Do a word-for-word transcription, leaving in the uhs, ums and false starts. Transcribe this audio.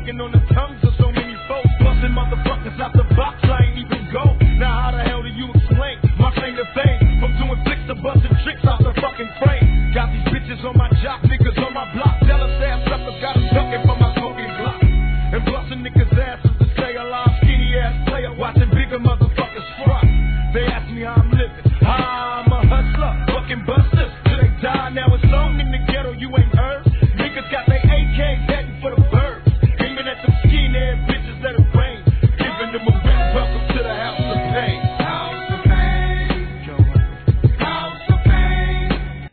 Sucking on the tongues of so many folks. Busting motherfuckers out the box, I ain't even go. Now how the hell do you explain my claim to fame? From doing flicks to busting tricks out the fucking frame. Got these bitches on my job, niggas on my block. Jealous ass suckers got them ducking for my smoking block. And busting niggas' asses to stay alive. Skinny ass player watching bigger motherfuckers fry. They ask me how I'm living. I'm a hustler, fucking busters till they die. Now it's on in the ghetto, you ain't heard. Niggas got their